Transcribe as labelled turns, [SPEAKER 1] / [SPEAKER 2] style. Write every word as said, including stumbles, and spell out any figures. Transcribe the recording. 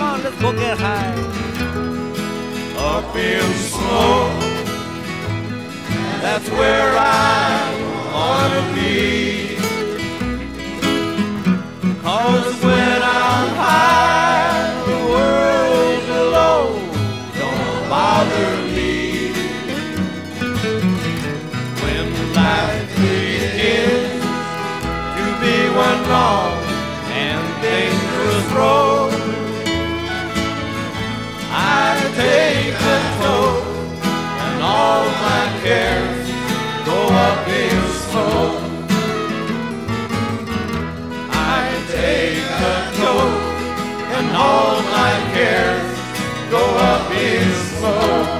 [SPEAKER 1] on, let's go get high.
[SPEAKER 2] Up in smoke, that's where I wanna be. 'Cause when I'm high, the world below don't bother me. When life begins to be one long and dangerous road, I take control and all my cares go up in smoke. I take control and all my cares go up in smoke.